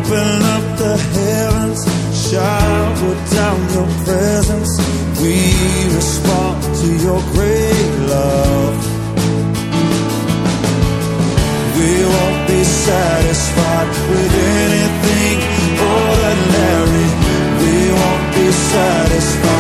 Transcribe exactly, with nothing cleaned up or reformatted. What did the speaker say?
Open up the heavens, shower down your presence. We respond to your great love. We won't be satisfied with anything ordinary. We won't be satisfied.